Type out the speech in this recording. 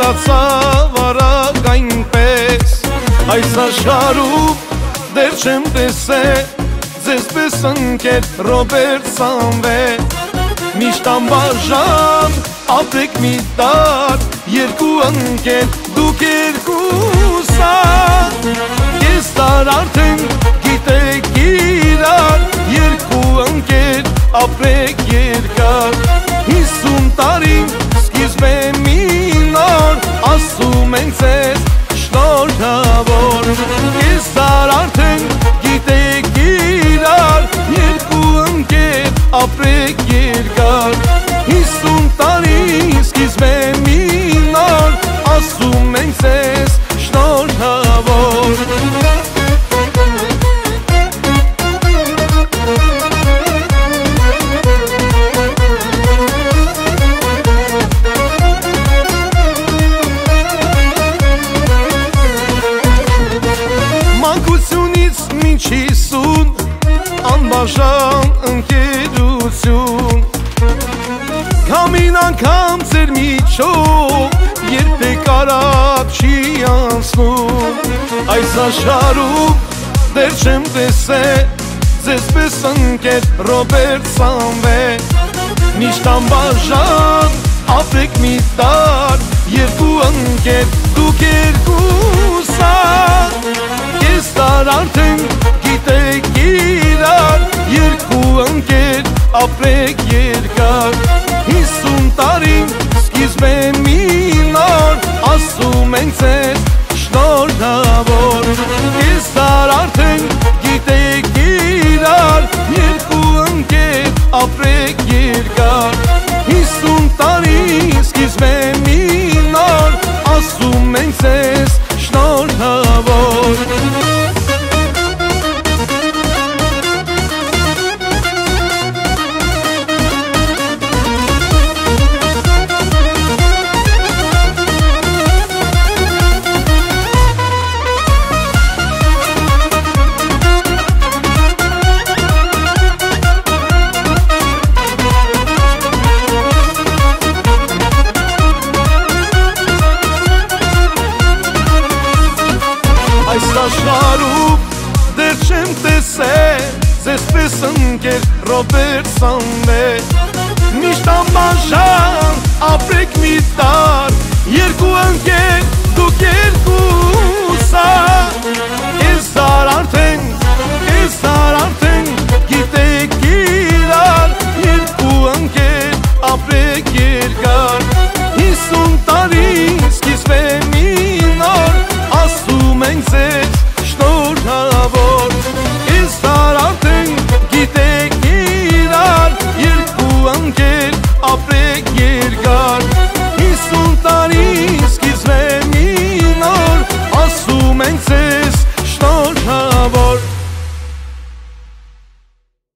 արացավ այնպես Այս աշխարհում դեռ չեմ տեսել Ձեզ պես ընկեր Ռոբերտ Սամվել Միշտ անբաժան ապրեք մի տար Երկու ընկեր դուք երկուսան Կես տար արդեն գիտեք իրար Երկու ընկեր ապրեք երկար 50 տարի սկիզբ է մի նոր Ասում ենք ձեզ շնորհավոր Կես տար արդեն գիտեք իրար Երկու ընկեր ապրեք երկար 50 տարի սկիզբ է մի նոր Ասում ենք ձեզ շնորհավոր Մանկությունից մինչ 50 Անբաժան ընկերություն Քամին անգամ ձեր միջով Երբեք արատ չի անցնում Այս աշխարհում դեռ չեմ տեսել Ձեզ պես ընկեր Ռոբերտ Սամվել Միշտ անբաժան ապրեք մի տար Երկու ընկեր դուք երկուսան Կես տար արդեն գիտեք իրար Երկու ընկեր ապրեք երկար 50 տարի սկիզբ է մի նոր Ասում ենք ձեզ շնորհավոր Կես տար արդեն գիտեք իրար Երկու ընկեր ապրեք երկար 50 տարի սկիզբ է մի նոր Ասում ենք ձեզ շնորհավոր Այս աշխարհում դեռ չեմ տեսել Ձեզ պես ընկեր Ռոբերտ Սամվել